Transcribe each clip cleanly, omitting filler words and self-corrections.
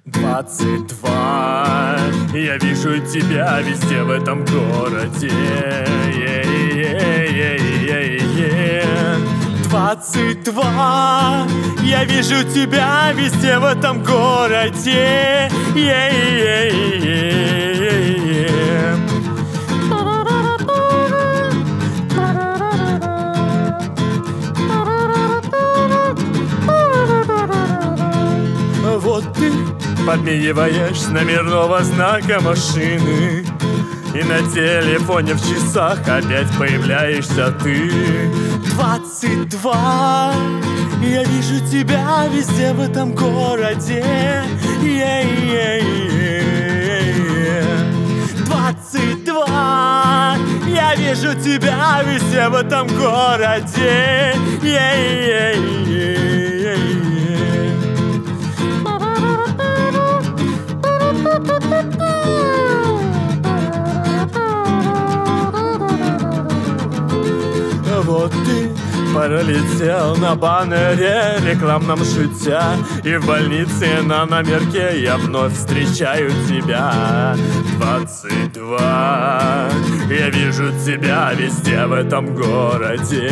22. Я вижу тебя везде в этом городе. 22. Я вижу тебя везде в этом городе. Вот ты подмигиваешь с номерного знака машины, и на телефоне в часах опять появляешься ты. 22. Я вижу тебя везде в этом городе. 22. Я вижу тебя везде в этом городе. Вот ты пролетел на баннере рекламном шутя, и в больнице на номерке я вновь встречаю тебя. 22. Я вижу тебя везде в этом городе.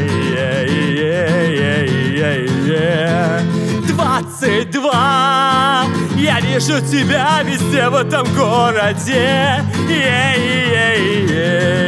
22. Я вижу тебя везде в этом городе.